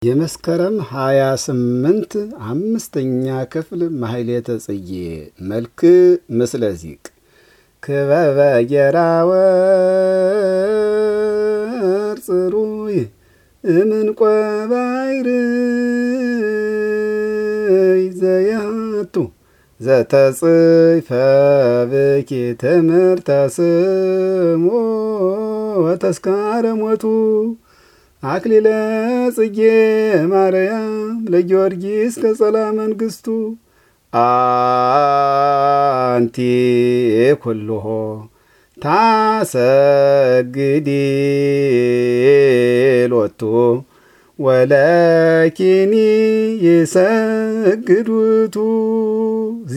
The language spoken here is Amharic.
የመስከረም 28 አምስተኛ ክፍል ማህሌተ ጽጌ መልክ ምስለ ዚቅ ክበበ ጌራወ ጽሩይ እምንቆ ባይርይ ዘያቱ ዘተጽፈ ብኪ ትምህርተ ስሙ ወተስካረ ሞቱ አክሊለ ጽጌ ማርያም ለጊዮርጊስ ከጸላ መንግስቱ አንቲ ኩልሆ ታሰግዲ ሎቱ ወለኪኒ ይሰግዱቱ